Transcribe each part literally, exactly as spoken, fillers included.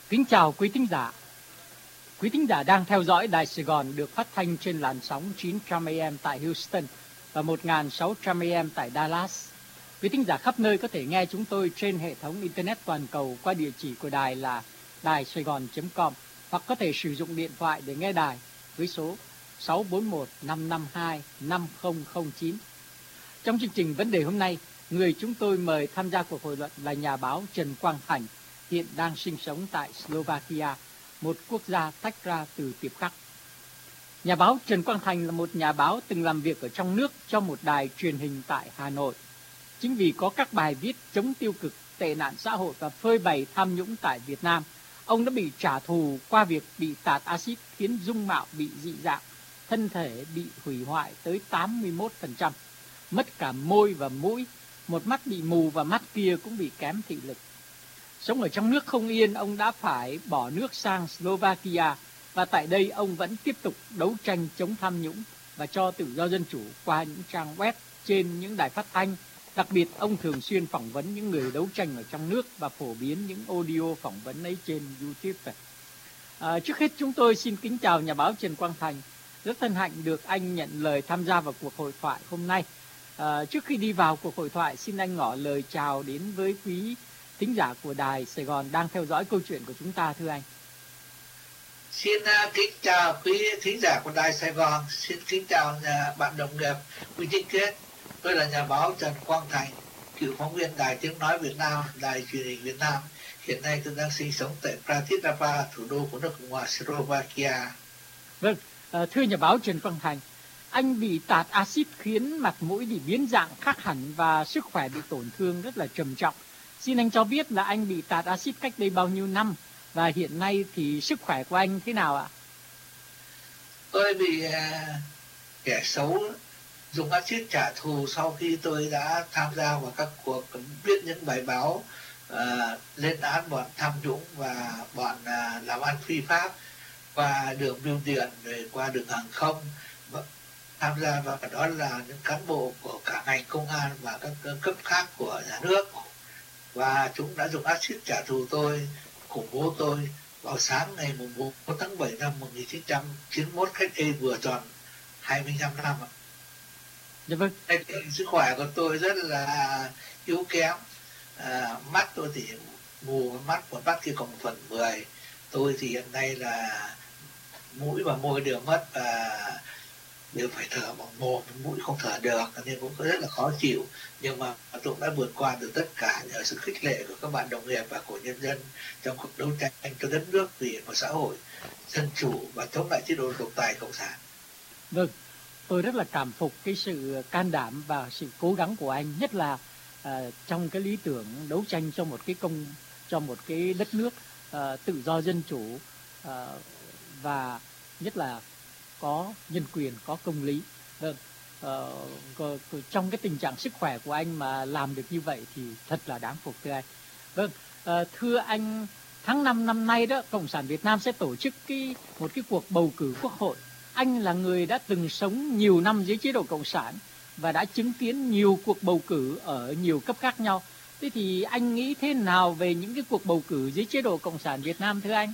Kính chào quý thính giả. Quý thính giả đang theo dõi Đài Sài Gòn được phát thanh trên làn sóng chín trăm a em tại Houston và một nghìn sáu trăm a em tại Dallas. Quý thính giả khắp nơi có thể nghe chúng tôi trên hệ thống Internet toàn cầu qua địa chỉ của đài là đài sài gòn chấm com hoặc có thể sử dụng điện thoại để nghe đài với số sáu bốn một năm năm hai năm không không chín. Trong chương trình vấn đề hôm nay, người chúng tôi mời tham gia cuộc hội luận là nhà báo Trần Quang Thành, hiện đang sinh sống tại Slovakia, một quốc gia tách ra từ Tiệp Khắc. Nhà báo Trần Quang Thành là một nhà báo từng làm việc ở trong nước cho một đài truyền hình tại Hà Nội. Chính vì có các bài viết chống tiêu cực, tệ nạn xã hội và phơi bày tham nhũng tại Việt Nam, ông đã bị trả thù qua việc bị tạt axit khiến dung mạo bị dị dạng, thân thể bị hủy hoại tới tám mươi mốt phần trăm, mất cả môi và mũi, một mắt bị mù và mắt kia cũng bị kém thị lực. Sống ở trong nước không yên, ông đã phải bỏ nước sang Slovakia và tại đây ông vẫn tiếp tục đấu tranh chống tham nhũng và cho tự do dân chủ qua những trang web trên những đài phát thanh. Đặc biệt, ông thường xuyên phỏng vấn những người đấu tranh ở trong nước và phổ biến những audio phỏng vấn ấy trên YouTube. À, trước hết chúng tôi xin kính chào nhà báo Trần Quang Thành. Rất hân hạnh được anh nhận lời tham gia vào cuộc hội thoại hôm nay. À, trước khi đi vào cuộc hội thoại, xin anh ngỏ lời chào đến với quý thính giả của Đài Sài Gòn đang theo dõi câu chuyện của chúng ta, thưa anh. Xin uh, kính chào quý thính giả của Đài Sài Gòn, xin kính chào uh, bạn đồng nghiệp quý chính kết. Tôi là nhà báo Trần Quang Thành, cựu phóng viên Đài Tiếng Nói Việt Nam, Đài Truyền hình Việt Nam. Hiện nay tôi đang sinh sống tại Bratislava, thủ đô của nước Cộng hòa Slovakia. Vâng, uh, thưa nhà báo Trần Quang Thành, anh bị tạt axit khiến mặt mũi bị biến dạng khác hẳn và sức khỏe bị tổn thương rất là trầm trọng. Xin anh cho biết là anh bị tạt axit cách đây bao nhiêu năm và hiện nay thì sức khỏe của anh thế nào ạ? Tôi bị uh, kẻ xấu dùng axit trả thù sau khi tôi đã tham gia vào các cuộc viết những bài báo uh, lên án bọn tham nhũng và bọn uh, làm ăn phi pháp qua đường bưu điện, rồi qua đường hàng không. Tham gia vào đó là những cán bộ của cả ngành công an và các cấp khác của nhà nước. Và chúng đã dùng axit trả thù tôi, khủng bố tôi vào sáng ngày bốn tháng bảy năm một nghìn chín trăm chín mươi mốt, cách đây vừa tròn hai mươi lăm năm. Dạ vâng. Sức khỏe của tôi rất là yếu kém. À, mắt tôi thì mù, mắt một mắt kia còn một phần mười. Tôi thì hiện nay là mũi và môi đều mất và đều phải thở bằng mồm, mũi không thở được nên cũng rất là khó chịu. Nhưng mà tôi cũng đã vượt qua được tất cả nhờ sự khích lệ của các bạn đồng nghiệp và của nhân dân trong cuộc đấu tranh cho đất nước vì một xã hội dân chủ và chống lại chế độ độc tài cộng sản. Vâng, tôi rất là cảm phục cái sự can đảm và sự cố gắng của anh, nhất là uh, trong cái lý tưởng đấu tranh cho một cái công cho một cái đất nước uh, tự do dân chủ uh, và nhất là có nhân quyền, có công lý. Vâng, uh, trong cái tình trạng sức khỏe của anh mà làm được như vậy thì thật là đáng phục, thưa anh. Vâng, uh, thưa anh, tháng năm năm nay đó, Cộng sản Việt Nam sẽ tổ chức cái một cái cuộc bầu cử quốc hội. Anh là người đã từng sống nhiều năm dưới chế độ Cộng sản và đã chứng kiến nhiều cuộc bầu cử ở nhiều cấp khác nhau. Thế thì anh nghĩ thế nào về những cái cuộc bầu cử dưới chế độ Cộng sản Việt Nam, thưa anh?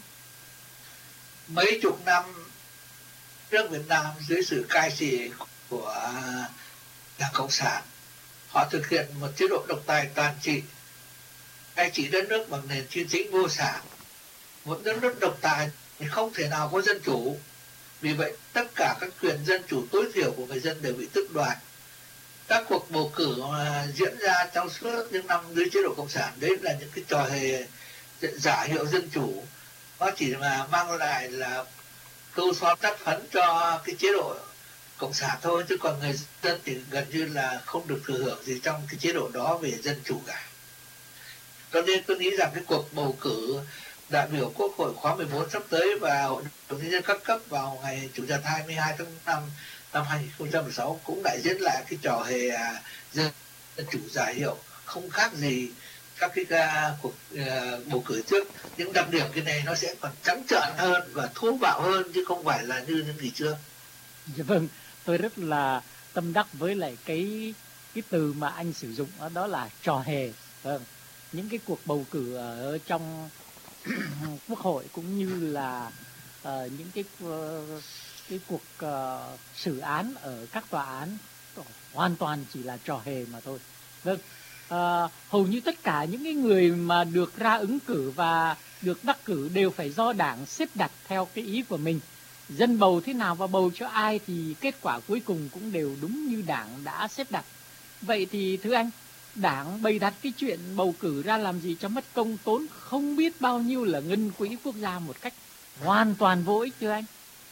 Mấy chục năm nước Việt Nam dưới sự cai trị của Đảng Cộng sản, họ thực hiện một chế độ độc tài toàn trị, cai trị đất nước bằng nền chuyên chính vô sản. Một đất nước độc tài thì không thể nào có dân chủ. Vì vậy tất cả các quyền dân chủ tối thiểu của người dân đều bị tước đoạt. Các cuộc bầu cử diễn ra trong suốt những năm dưới chế độ Cộng sản, đấy là những cái trò hề giả hiệu dân chủ. Nó chỉ là mang lại là câu so tác phấn cho cái chế độ Cộng sản thôi, chứ còn người dân thì gần như là không được thừa hưởng gì trong cái chế độ đó về dân chủ cả. Cho nên tôi nghĩ rằng cái cuộc bầu cử đại biểu Quốc hội khóa mười bốn sắp tới và Hội đồng nhân dân các cấp vào ngày Chủ nhật hai mươi hai tháng năm năm hai nghìn không trăm mười sáu cũng lại diễn lại cái trò hề dân chủ giả hiệu, không khác gì các cái uh, cuộc uh, bầu cử trước. Những đặc điểm cái này nó sẽ còn trắng trợn hơn và thô bạo hơn chứ không phải là như những kỳ trước. Dạ vâng, tôi rất là tâm đắc với lại cái cái từ mà anh sử dụng đó, đó là trò hề. Vâng, những cái cuộc bầu cử ở trong Quốc hội cũng như là uh, những cái uh, cái cuộc uh, xử án ở các tòa án hoàn toàn chỉ là trò hề mà thôi. Vâng, uh, hầu như tất cả những cái người mà được ra ứng cử và được đắc cử đều phải do đảng xếp đặt theo cái ý của mình. Dân bầu thế nào và bầu cho ai thì kết quả cuối cùng cũng đều đúng như đảng đã xếp đặt. Vậy thì thưa anh, đảng bày đặt cái chuyện bầu cử ra làm gì cho mất công, tốn không biết bao nhiêu là ngân quỹ quốc gia một cách hoàn toàn vô ích thưa anh?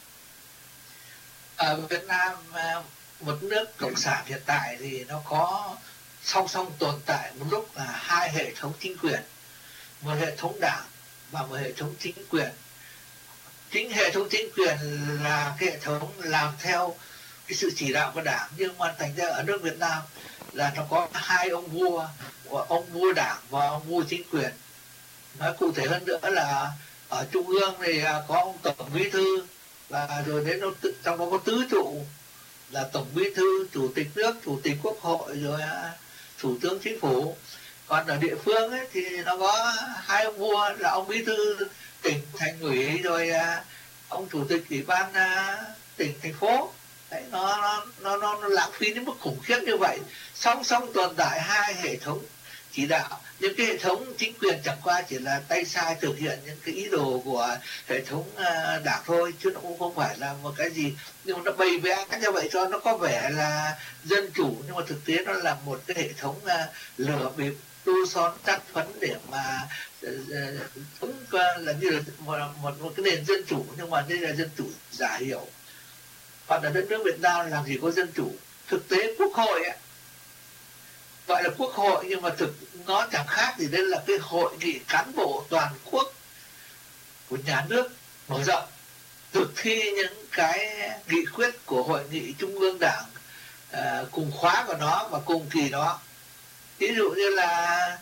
Ở Việt Nam, một nước cộng sản hiện tại thì nó có song song tồn tại một lúc là hai hệ thống chính quyền, một hệ thống đảng và một hệ thống chính quyền. Chính hệ thống chính quyền là cái hệ thống làm theo cái sự chỉ đạo của đảng, nhưng mà thành ra ở nước Việt Nam là nó có hai ông vua, ông vua đảng và ông vua chính quyền. Nói cụ thể hơn nữa là ở trung ương thì có ông tổng bí thư, và rồi đến nó trong đó có tứ trụ là tổng bí thư, chủ tịch nước, chủ tịch quốc hội, rồi thủ tướng chính phủ. Còn ở địa phương ấy, thì nó có hai ông vua là ông bí thư tỉnh, thành ủy, rồi ông chủ tịch ủy ban tỉnh, thành phố. Đấy, nó, nó, nó, nó, nó lãng phí đến mức khủng khiếp như vậy. Song song tồn tại hai hệ thống chỉ đạo, nhưng cái hệ thống chính quyền chẳng qua chỉ là tay sai thực hiện những cái ý đồ của hệ thống đảng thôi, chứ nó cũng không phải là một cái gì. Nhưng mà nó bày vẽ như vậy cho nó có vẻ là dân chủ, nhưng mà thực tế nó là một cái hệ thống lừa bịp, tô son trát phấn để mà cũng là như là một, một, một cái nền dân chủ, nhưng mà đây là dân chủ giả hiệu. Còn ở đất nước Việt Nam làm gì có dân chủ. Thực tế quốc hội ấy, gọi là quốc hội nhưng mà thực nó chẳng khác gì đây là cái hội nghị cán bộ toàn quốc của nhà nước mở rộng, thực thi những cái nghị quyết của hội nghị trung ương đảng à, cùng khóa của nó và cùng kỳ đó. Ví dụ như là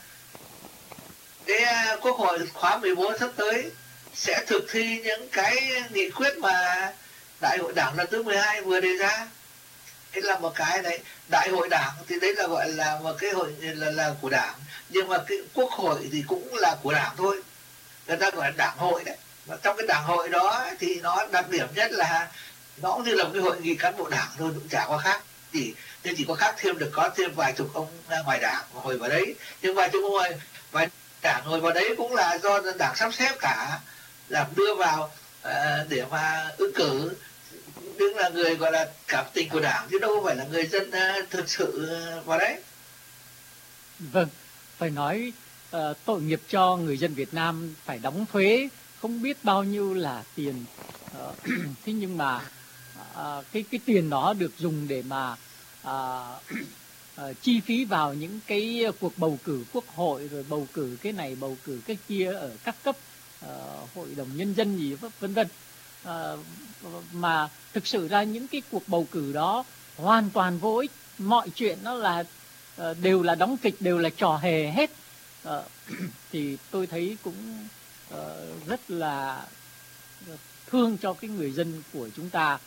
cái quốc hội khóa mười bốn sắp tới sẽ thực thi những cái nghị quyết mà đại hội đảng lần thứ mười hai vừa đề ra. Đấy là một cái đấy. Đại hội đảng thì đấy là gọi là một cái hội là, là của đảng, nhưng mà cái quốc hội thì cũng là của đảng thôi, người ta gọi là đảng hội đấy. Và trong cái đảng hội đó thì nó đặc điểm nhất là nó cũng như là một cái hội nghị cán bộ đảng thôi, cũng chả có khác chỉ nhưng chỉ có khác thêm được có thêm vài chục ông ngoài đảng ngồi vào đấy, nhưng vài chục ông vài đảng ngồi vào đấy cũng là do đảng sắp xếp cả, làm đưa vào uh, để mà ứng cử, đứng là người gọi là cảm tình của đảng chứ đâu phải là người dân uh, thực sự uh, vào đấy. Vâng, phải nói uh, tội nghiệp cho người dân Việt Nam phải đóng thuế không biết bao nhiêu là tiền. Uh, thế nhưng mà uh, cái cái tiền đó được dùng để mà uh, uh, chi phí vào những cái cuộc bầu cử quốc hội, rồi bầu cử cái này bầu cử cái kia ở các cấp, uh, hội đồng nhân dân gì vân vân. Uh, mà thực sự ra những cái cuộc bầu cử đó hoàn toàn vô ích, mọi chuyện nó là uh, đều là đóng kịch, đều là trò hề hết. Uh, thì tôi thấy cũng uh, rất là thương cho cái người dân của chúng ta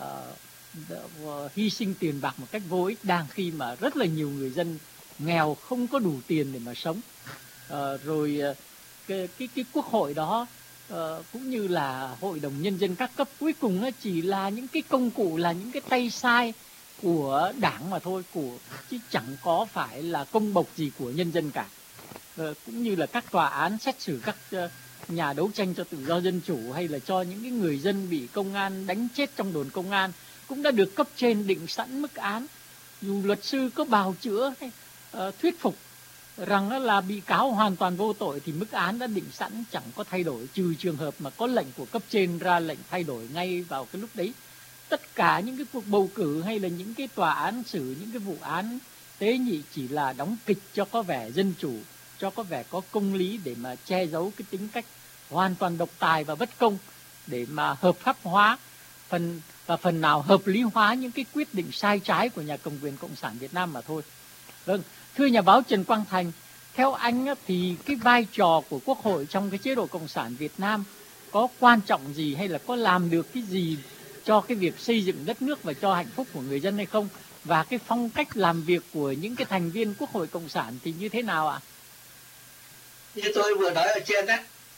uh, hy sinh tiền bạc một cách vô ích, đang khi mà rất là nhiều người dân nghèo không có đủ tiền để mà sống. Uh, rồi uh, cái, cái, cái quốc hội đó uh, cũng như là hội đồng nhân dân các cấp cuối cùng nó chỉ là những cái công cụ, là những cái tay sai của đảng mà thôi, của chứ chẳng có phải là công bộc gì của nhân dân cả. Uh, cũng như là các tòa án xét xử các uh, nhà đấu tranh cho tự do dân chủ, hay là cho những cái người dân bị công an đánh chết trong đồn công an, cũng đã được cấp trên định sẵn mức án. Dù luật sư có bào chữa hay, uh, thuyết phục rằng là bị cáo hoàn toàn vô tội thì mức án đã định sẵn, chẳng có thay đổi, trừ trường hợp mà có lệnh của cấp trên ra lệnh thay đổi ngay vào cái lúc đấy. Tất cả những cái cuộc bầu cử hay là những cái tòa án xử những cái vụ án tế nhị chỉ là đóng kịch cho có vẻ dân chủ, cho có vẻ có công lý, để mà che giấu cái tính cách hoàn toàn độc tài và bất công, để mà hợp pháp hóa phần và phần nào hợp lý hóa những cái quyết định sai trái của nhà cầm quyền Cộng sản Việt Nam mà thôi. Vâng, thưa nhà báo Trần Quang Thành, theo anh thì cái vai trò của Quốc hội trong cái chế độ Cộng sản Việt Nam có quan trọng gì, hay là có làm được cái gì cho cái việc xây dựng đất nước và cho hạnh phúc của người dân hay không? Và cái phong cách làm việc của những cái thành viên Quốc hội Cộng sản thì như thế nào ạ? Như tôi vừa nói ở trên đấy,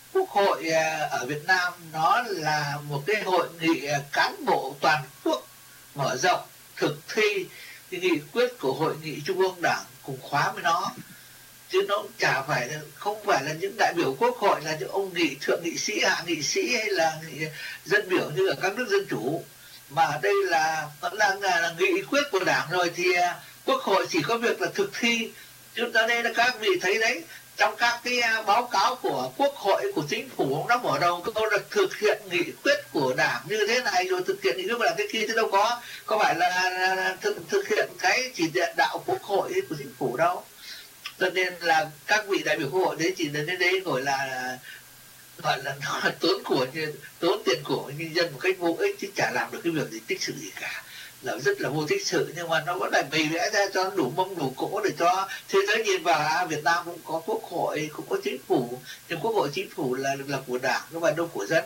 Quốc hội ở Việt Nam nó là một cái hội nghị cán bộ toàn quốc mở rộng thực thi cái nghị quyết của Hội nghị Trung ương Đảng cùng khóa với nó, chứ nó chả phải là, không phải là những đại biểu Quốc hội là những ông nghị thượng nghị sĩ, hạ nghị sĩ hay là nghị dân biểu như ở các nước dân chủ, mà đây là vẫn là, là, là nghị quyết của Đảng rồi, thì Quốc hội chỉ có việc là thực thi. Chúng ta đây là các vị thấy đấy, trong các cái báo cáo của Quốc hội, của chính phủ, nó mở đầu câu là thực hiện nghị quyết của Đảng như thế này, rồi thực hiện nghị quyết của Đảng thế kia, chứ đâu có có phải là, là, là thực, thực hiện cái chỉ đạo Quốc hội của chính phủ đâu. Cho nên là các vị đại biểu Quốc hội đấy chỉ đến đấy gọi là gọi là nó là tốn của tốn tiền của nhân dân một cách vô ích, chứ chả làm được cái việc gì tích sự gì cả, là rất là vô tích sự. Nhưng mà nó vẫn là bày vẽ ra cho đủ mông đủ cỗ để cho thế giới nhìn vào. Việt Nam cũng có Quốc hội, cũng có chính phủ, nhưng Quốc hội chính phủ là là của Đảng, không phải đâu của dân.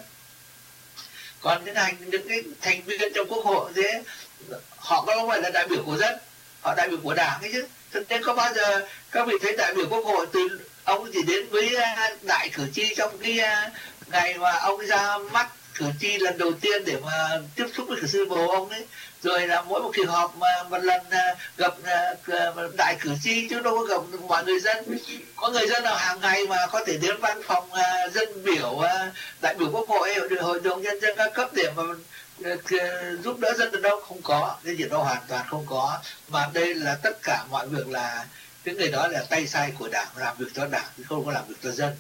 Còn những hành những cái thành viên trong Quốc hội thế họ không phải là đại biểu của dân, họ đại biểu của Đảng ấy chứ. Cho nên có bao giờ các vị thấy đại biểu Quốc hội từ ông chỉ đến với đại cử tri trong cái ngày mà ông ra mắt cử tri lần đầu tiên để mà tiếp xúc với cử tri bầu ông ấy, rồi là mỗi một kỳ họp mà một lần gặp đại cử tri, chứ đâu có gặp mọi người dân. Có người dân nào hàng ngày mà có thể đến văn phòng dân biểu, đại biểu Quốc hội, hội đồng nhân dân các cấp để mà giúp đỡ dân được đâu? Không có, cái chuyện đó hoàn toàn không có. Mà đây là tất cả mọi việc là cái người đó là tay sai của Đảng, làm việc cho Đảng chứ không có làm việc cho dân.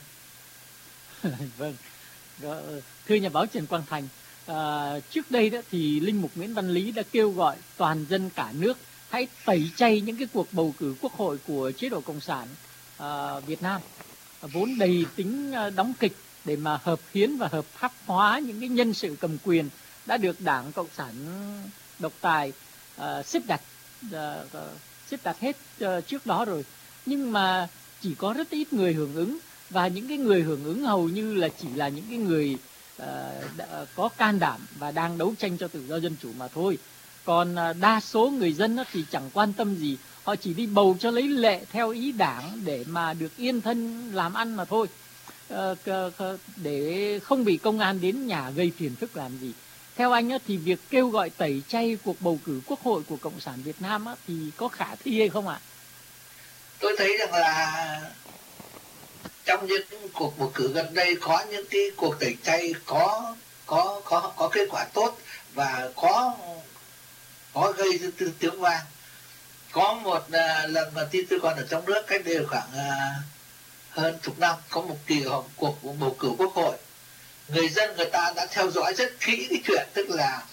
Vâng, thưa nhà báo Trần Quang Thành, à, trước đây đó thì Linh mục Nguyễn Văn Lý đã kêu gọi toàn dân cả nước hãy tẩy chay những cái cuộc bầu cử Quốc hội của chế độ Cộng sản à, Việt Nam, vốn đầy tính đóng kịch để mà hợp hiến và hợp pháp hóa những cái nhân sự cầm quyền đã được Đảng Cộng sản độc tài uh, xếp đặt uh, xếp đặt hết uh, trước đó rồi. Nhưng mà chỉ có rất ít người hưởng ứng, và những cái người hưởng ứng hầu như là chỉ là những cái người uh, có can đảm và đang đấu tranh cho tự do dân chủ mà thôi. Còn uh, đa số người dân uh, thì chẳng quan tâm gì, họ chỉ đi bầu cho lấy lệ theo ý Đảng để mà được yên thân làm ăn mà thôi, uh, để không bị công an đến nhà gây phiền phức làm gì. Theo anh á, thì việc kêu gọi tẩy chay cuộc bầu cử Quốc hội của Cộng sản Việt Nam á, thì có khả thi hay không ạ? Tôi thấy rằng là trong những cuộc bầu cử gần đây có những cái cuộc tẩy chay có có có có kết quả tốt và có có gây tiếng vang. Có một uh, lần mà tin tôi còn ở trong nước cách đây khoảng uh, hơn chục năm, có một kỳ họp cuộc bầu cử Quốc hội. Người dân người ta đã theo dõi rất kỹ cái chuyện, tức là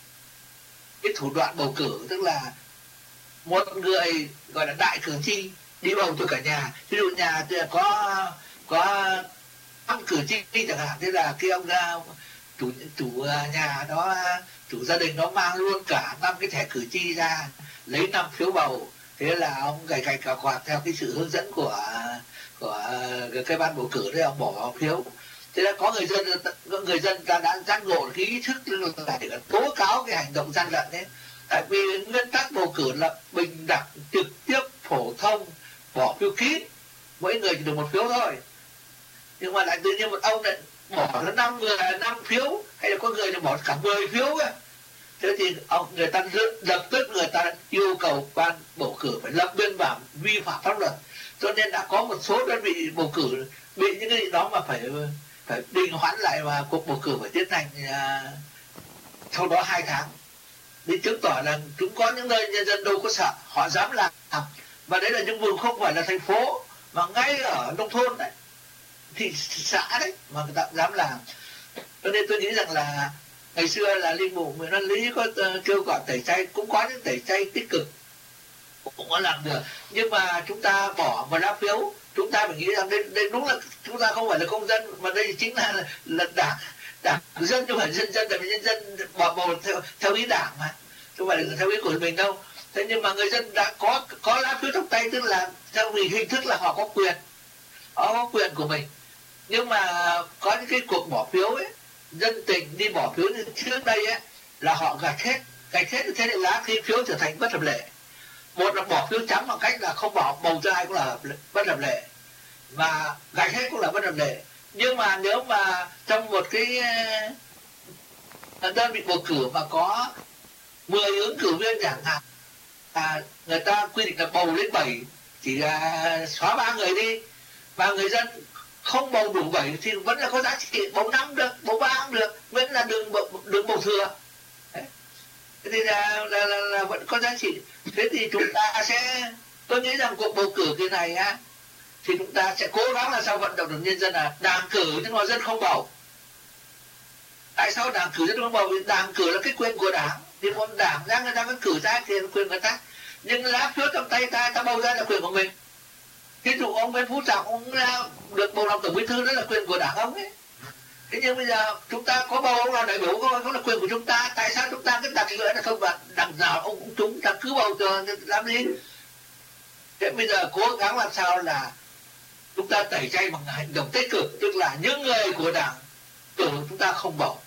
cái thủ đoạn bầu cử, tức là một người gọi là đại cử tri đi bầu cho cả nhà. Ví dụ nhà thì có có năm cử tri chẳng hạn, thế là cái ông ra chủ chủ nhà đó, chủ gia đình đó mang luôn cả năm cái thẻ cử tri ra lấy năm phiếu bầu. Thế là ông gảy gảy cả quạt theo cái sự hướng dẫn của của cái ban bầu cử đấy, ông bỏ phiếu. Thế là có người dân người dân ta đã giác ngộ cái ý thức là để tố cáo cái hành động gian lận đấy. Tại vì nguyên tắc bầu cử là bình đẳng, trực tiếp, phổ thông, bỏ phiếu kín, mỗi người chỉ được một phiếu thôi. Nhưng mà lại tự nhiên một ông lại bỏ nó năm người năm phiếu, hay là có người lại bỏ cả mười phiếu ấy. Thế thì ông người ta lập tức người ta yêu cầu ban bầu cử phải lập biên bản vi phạm pháp luật. Cho nên đã có một số đơn vị bầu cử bị những cái đó mà phải phải đình hoãn lại, và cuộc bầu cử phải tiến hành uh, sau đó hai tháng, để chứng tỏ là cũng có những nơi nhân dân đâu có sợ, họ dám làm. Và đấy là những vùng không phải là thành phố, mà ngay ở nông thôn đấy, thị xã đấy mà người ta dám làm. Cho nên tôi nghĩ rằng là ngày xưa là Linh mục Nguyễn Văn Lý có uh, kêu gọi tẩy chay, cũng có những tẩy chay tích cực, cũng có làm được. Nhưng mà chúng ta bỏ một lá phiếu, chúng ta phải nghĩ rằng đây, đây đúng là chúng ta không phải là công dân, mà đây chính là là đảng đảng dân, chứ không phải dân dân, tại vì nhân dân bỏ bầu theo theo ý Đảng mà, không phải là theo ý của mình đâu. Thế nhưng mà người dân đã có có lá phiếu trong tay, tức là theo vì hình thức là họ có quyền, họ có quyền của mình. Nhưng mà có những cái cuộc bỏ phiếu ấy, dân tình đi bỏ phiếu như trước đây ấy, là họ gạch hết, gạch hết thế nên lá khi phiếu trở thành bất hợp lệ. Một là bỏ phiếu trắng bằng cách là không bỏ bầu cho ai cũng là bất hợp lệ, mà gạch hết cũng là bất hợp lệ. Nhưng mà nếu mà trong một cái đơn vị bầu cử mà có mười ứng cử viên chẳng hạn, à, người ta quy định là bầu lên bảy, chỉ là xóa ba người đi, và người dân không bầu đủ bảy thì vẫn là có giá trị, bầu năm được, bầu ba cũng được, vẫn là đường bầu, đường bầu thừa. Đấy. Thế thì là, là, là, là vẫn có giá trị. Thế thì chúng ta sẽ, tôi nghĩ rằng cuộc bầu cử cái này á, thì chúng ta sẽ cố gắng là sao vận động được nhân dân là đảng cử nhưng mà dân không bầu. Tại sao đảng cử dân không bầu? Vì đảng cử là cái quyền của đảng, thì một đảng ra người ta cứ cử ra thì là quyền của người ta, nhưng lá phiếu trong tay ta, ta bầu ra là quyền của mình. Ví dụ ông Nguyễn Phú Trọng ông được bầu làm tổng bí thư, đó là quyền của đảng ông ấy. Thế nhưng bây giờ chúng ta có bầu ông làm đại biểu không, đó là quyền của chúng ta. Tại sao chúng ta cứ đặt lưỡi là không, bạn đảng nào ông cũng trúng, ta cứ bầu cho làm gì? Thế bây giờ cố gắng làm sao là chúng ta tẩy chay bằng hành động tích cực, tức là những người của đảng cử chúng ta không bầu.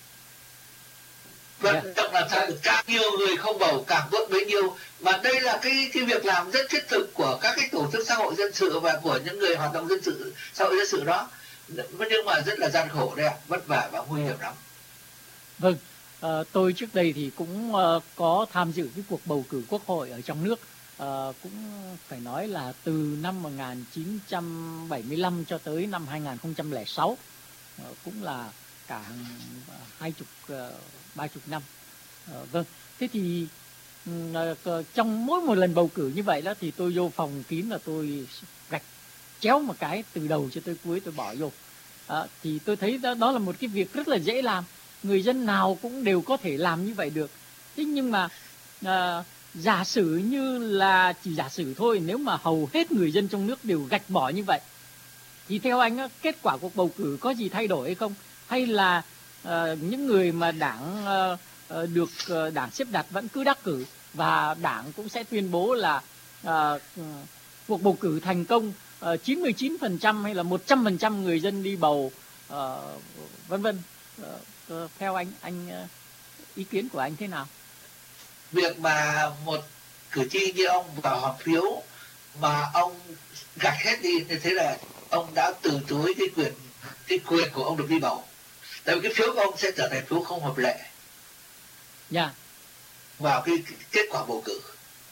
Vận động làm sao được càng nhiều người không bầu càng tốt bấy nhiêu. Mà đây là cái cái việc làm rất thiết thực của các cái tổ chức xã hội dân sự và của những người hoạt động dân sự, xã hội dân sự đó. Nhưng mà rất là gian khổ đấy ạ, vất vả và nguy hiểm lắm. Vâng, à, tôi trước đây thì cũng uh, có tham dự cái cuộc bầu cử quốc hội ở trong nước. Uh, cũng phải nói là từ năm một nghìn chín trăm bảy mươi lăm cho tới năm hai nghìn không trăm lẻ sáu, uh, cũng là cả hai chục, uh, ba chục năm. Uh, vâng, thế thì uh, trong mỗi một lần bầu cử như vậy đó thì tôi vô phòng kín là tôi gạch chéo một cái từ đầu cho tới cuối, tôi bỏ vô. Uh, thì tôi thấy đó, đó là một cái việc rất là dễ làm, người dân nào cũng đều có thể làm như vậy được. Thế nhưng mà uh, giả sử như là chỉ giả sử thôi, nếu mà hầu hết người dân trong nước đều gạch bỏ như vậy thì theo anh kết quả cuộc bầu cử có gì thay đổi hay không? Hay là uh, những người mà đảng uh, uh, được uh, đảng xếp đặt vẫn cứ đắc cử, và đảng cũng sẽ tuyên bố là uh, uh, cuộc bầu cử thành công, uh, chín mươi chín phần trăm hay là một trăm phần trăm người dân đi bầu, uh, vân vân. Uh, uh, theo anh, anh uh, ý kiến của anh thế nào? Việc mà một cử tri như ông vào họp phiếu mà ông gạch hết đi như thế là ông đã từ chối cái quyền cái quyền của ông được đi bầu. Tại vì cái phiếu của ông sẽ trở thành phiếu không hợp lệ. Dạ. Yeah. Vào cái, cái kết quả bầu cử.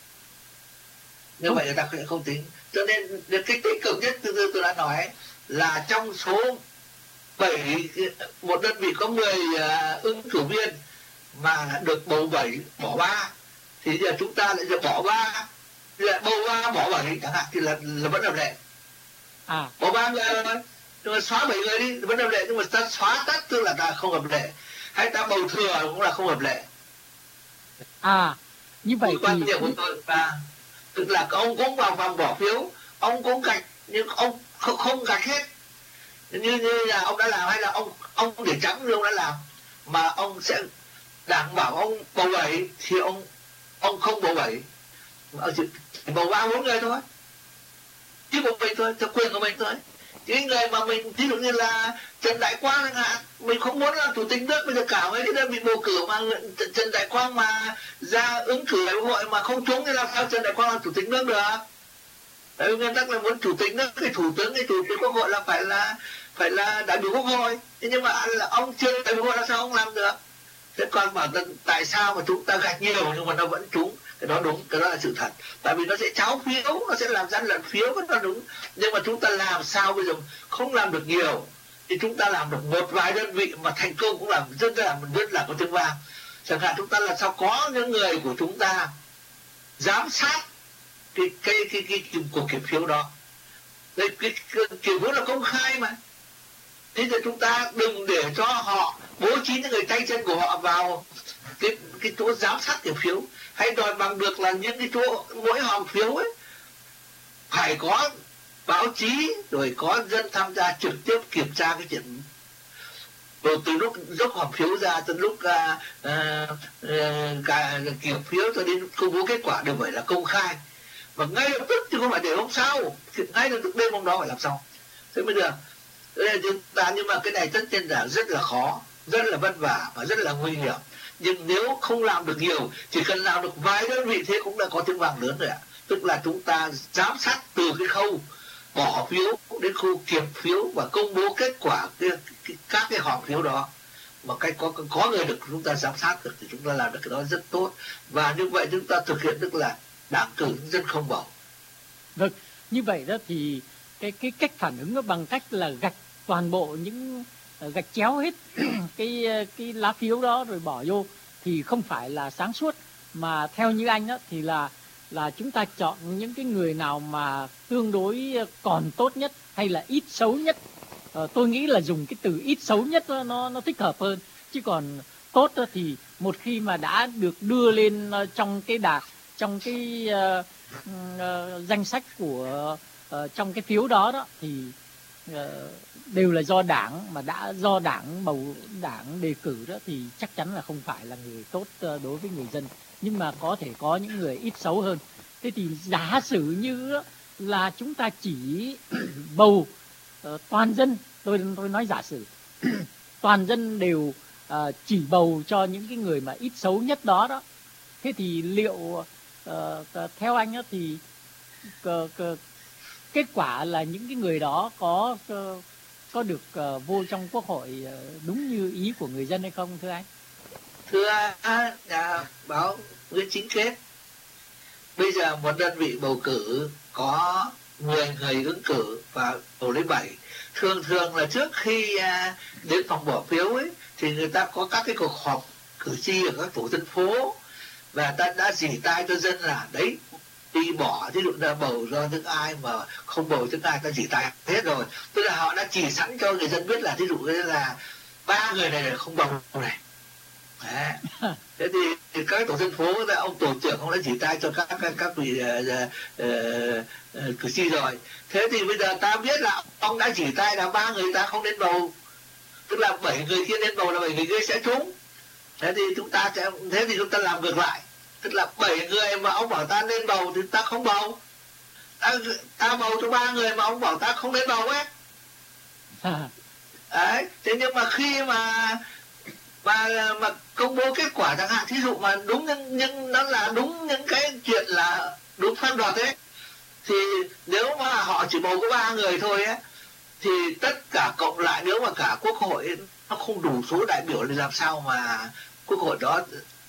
Như vậy người ta sẽ không tính. Cho nên cái tích cực nhất từ từ tôi đã nói là trong số bảy, một đơn vị có mười uh, ứng cử viên mà được bầu bảy bỏ ba, thì giờ chúng ta lại được bỏ ba, lại bầu ba bỏ bảy chẳng hạn, thì là, là vẫn hợp lệ. À. Bỏ ba người thôi, nhưng mà xóa bảy người đi vẫn hợp lệ, nhưng mà ta xóa tất tức là ta không hợp lệ, hay ta bầu thừa cũng là không hợp lệ. À, như vậy quan điểm của tôi là tức là ông cũng vào phòng bỏ phiếu, ông cũng gạch nhưng ông không, không gạch hết như như là ông đã làm, hay là ông ông để trắng như ông đã làm, mà ông sẽ đảng bảo ông bầu bảy thì ông ông không bầu bảy, chỉ bầu ba bốn người thôi, chứ bầu mình thôi, theo quyền của mình thôi. Cái người mà mình ví dụ như là Trần Đại Quang chẳng hạn, mình không muốn làm chủ tịch nước, bây giờ cả mấy cái đơn vị bầu cử mà Trần Đại Quang mà ra ứng cử đại hội mà không trúng thì làm sao Trần Đại Quang làm chủ tịch nước được? Tại vì nguyên tắc là muốn chủ tịch nước, cái thủ tướng, cái chủ tịch quốc hội là phải là phải là đại biểu quốc hội. Thế nhưng mà là ông chưa đại biểu quốc hội là sao ông làm được? Thế còn bảo tại sao mà chúng ta gạch nhiều nhưng mà nó vẫn trúng, cái đó đúng, cái đó là sự thật. Tại vì nó sẽ tráo phiếu, nó sẽ làm gian lận phiếu, cái đó đúng. Nhưng mà chúng ta làm sao bây giờ không làm được nhiều, thì chúng ta làm được một vài đơn vị mà thành công cũng làm rất là rất là có tiếng vang. Chẳng hạn chúng ta là sao có những người của chúng ta giám sát cái cái cái cái, cái cuộc kiểm phiếu đó. Đây, cái, cái kiểm phiếu là công khai mà. Thế thì chúng ta đừng để cho họ bố trí những người tay chân của họ vào cái cái chỗ giám sát kiểm phiếu, hay đòi bằng được là những cái chỗ mỗi hòm phiếu ấy phải có báo chí rồi có dân tham gia trực tiếp kiểm tra cái chuyện, rồi từ lúc dốc hòm phiếu ra từ lúc uh, uh, uh, kiểm phiếu cho đến công bố kết quả đều phải là công khai và ngay lập tức, chứ không phải để hôm sau, ngay lập tức đêm hôm đó phải làm xong. Thế mới được. Thế chúng ta, nhưng mà cái này tất nhiên là rất là khó, rất là vất vả và rất là nguy hiểm. Nhưng nếu không làm được nhiều, chỉ cần làm được vài đơn vị thế cũng đã có tiếng vang lớn rồi ạ. Tức là chúng ta giám sát từ cái khâu bỏ phiếu đến khu kiểm phiếu và công bố kết quả cái, cái, các cái hòm phiếu đó một cách có có người được chúng ta giám sát được thì chúng ta làm được cái đó rất tốt, và như vậy chúng ta thực hiện tức là đảng cử dân không bầu. Vâng, như vậy đó thì cái cái cách phản ứng đó bằng cách là gạch toàn bộ những gạch chéo hết cái cái lá phiếu đó rồi bỏ vô thì không phải là sáng suốt, mà theo như anh đó thì là là chúng ta chọn những cái người nào mà tương đối còn tốt nhất hay là ít xấu nhất. Ờ, tôi nghĩ là dùng cái từ ít xấu nhất nó nó, nó thích hợp hơn, chứ còn tốt đó thì một khi mà đã được đưa lên trong cái đà trong cái uh, uh, danh sách của uh, trong cái phiếu đó đó thì uh, đều là do đảng, mà đã do đảng bầu đảng đề cử đó thì chắc chắn là không phải là người tốt uh, đối với người dân, nhưng mà có thể có những người ít xấu hơn. Thế thì giả sử như là chúng ta chỉ bầu uh, toàn dân, tôi tôi nói giả sử toàn dân đều uh, chỉ bầu cho những cái người mà ít xấu nhất đó đó, thế thì liệu uh, theo anh đó thì uh, uh, kết quả là những cái người đó có uh, có được uh, vô trong quốc hội uh, đúng như ý của người dân hay không, thưa anh? Thưa nhà báo Nguyễn Chính Kết, bây giờ một đơn vị bầu cử có mười người ứng cử và bầu lấy bảy. Thường thường là trước khi đến phòng bỏ phiếu ấy thì người ta có các cái cuộc họp cử tri ở các tổ dân phố, và ta đã dỉ tai cho dân là đấy, đi bỏ, ví dụ ta bầu do những ai mà không bầu những ai ta dỉ tai hết rồi, tức là họ đã chỉ sẵn cho người dân biết là ví dụ như là ba người này là không bầu này. Đấy. Thế thì, thì các tổ dân phố, ông tổ trưởng ông đã chỉ tay cho các các, các vị uh, uh, uh, cử tri rồi. Thế thì bây giờ ta biết là ông đã chỉ tay là ba người ta không đến bầu, tức là bảy người kia đến bầu là bảy người kia sẽ trúng. Thế thì chúng ta sẽ thế thì chúng ta làm ngược lại, tức là bảy người mà ông bảo ta nên bầu thì ta không bầu, ta, ta bầu cho ba người mà ông bảo ta không nên bầu ấy. Đấy. Thế nhưng mà khi mà mà mà công bố kết quả chẳng hạn, thí dụ mà đúng nhưng, nhưng nó là đúng những cái chuyện là đúng pháp luật ấy, thì nếu mà họ chỉ bầu có ba người thôi ấy, thì tất cả cộng lại nếu mà cả quốc hội ấy, nó không đủ số đại biểu thì làm sao mà quốc hội đó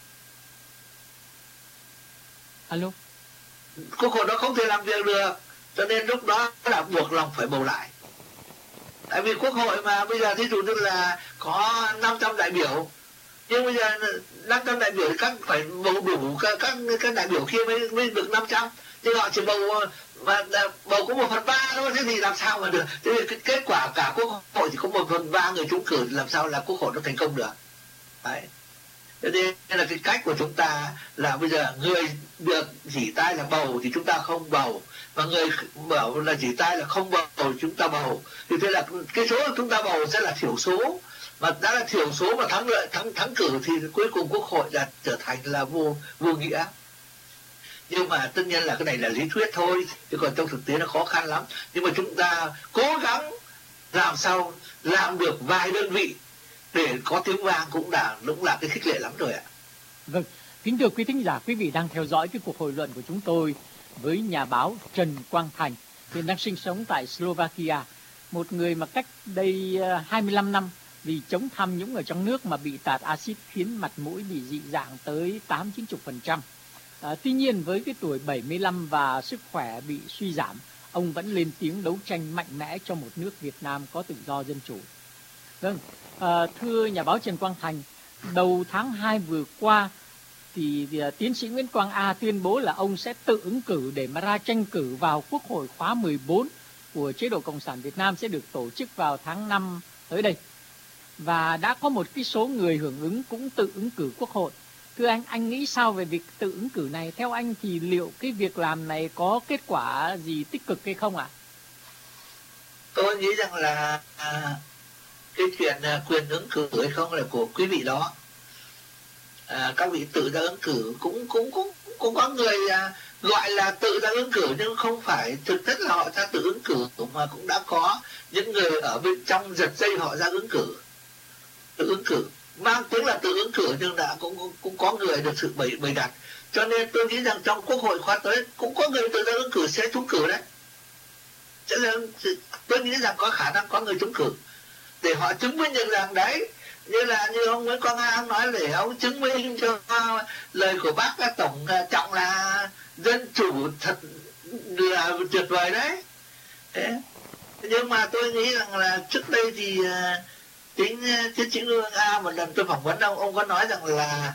alo quốc hội đó không thể làm việc được, cho nên lúc đó là buộc lòng phải bầu lại. Tại vì quốc hội mà bây giờ thí dụ như là có năm trăm đại biểu, nhưng bây giờ năm trăm đại biểu thì các phải bầu đủ các các, các đại biểu kia mới, mới được năm trăm, nhưng họ chỉ bầu mà bầu có một phần ba thôi, thế thì làm sao mà được? Thế thì cái kết quả cả quốc hội chỉ có một phần ba người trúng cử, làm sao là quốc hội nó thành công được? Đấy. Thế nên là cái cách của chúng ta là bây giờ người được chỉ tay là bầu thì chúng ta không bầu, và người bảo là chỉ tay là không bầu chúng ta bầu, thì thế là cái số chúng ta bầu sẽ là thiểu số, mà đã là thiểu số mà thắng lợi thắng thắng cử thì cuối cùng quốc hội là trở thành là vô vô nghĩa. Nhưng mà tất nhiên là cái này là lý thuyết thôi, chứ còn trong thực tế nó khó khăn lắm. Nhưng mà chúng ta cố gắng làm sao làm được vài đơn vị để có tiếng vang cũng đã cũng là cái khích lệ lắm rồi ạ. Vâng, kính thưa quý thính giả, quý vị đang theo dõi cái cuộc hội luận của chúng tôi với nhà báo Trần Quang Thành, hiện đang sinh sống tại Slovakia, một người mà cách đây hai mươi lăm năm vì chống tham nhũng ở trong nước mà bị tạt axit khiến mặt mũi bị dị dạng tới tám chín mươi phần trăm. À, tuy nhiên với cái tuổi bảy mươi lăm và sức khỏe bị suy giảm, ông vẫn lên tiếng đấu tranh mạnh mẽ cho một nước Việt Nam có tự do dân chủ. Vâng, à, thưa nhà báo Trần Quang Thành, đầu tháng hai vừa qua thì, thì uh, tiến sĩ Nguyễn Quang A tuyên bố là ông sẽ tự ứng cử để mà ra tranh cử vào Quốc hội khóa mười bốn của chế độ Cộng sản Việt Nam sẽ được tổ chức vào tháng năm tới đây. Và đã có một cái số người hưởng ứng cũng tự ứng cử Quốc hội. Thưa anh, anh nghĩ sao về việc tự ứng cử này? Theo anh thì liệu cái việc làm này có kết quả gì tích cực hay không ạ? À? Tôi nghĩ rằng là à, cái chuyện à, quyền ứng cử hay không là của quý vị đó. À, các vị tự ra ứng cử cũng cũng cũng cũng có người à, gọi là tự ra ứng cử, nhưng không phải thực chất là họ ra tự ứng cử, mà cũng đã có những người ở bên trong giật dây họ ra ứng cử. Tự ứng cử mang tiếng là tự ứng cử nhưng đã cũng cũng, cũng có người được sự bày bày đặt, cho nên tôi nghĩ rằng trong quốc hội khóa tới cũng có người tự ra ứng cử sẽ trúng cử đấy. tôi nghĩ rằng có khả năng có người trúng cử để họ chứng minh được rằng đấy, như là như ông Nguyễn Quang A nói, để ông chứng minh cho lời của bác Tổng Trọng là dân chủ thật là tuyệt vời đấy. Thế nhưng mà tôi nghĩ rằng là trước đây thì chính tiến sĩ Nguyễn Quang A, một lần tôi phỏng vấn ông ông có nói rằng là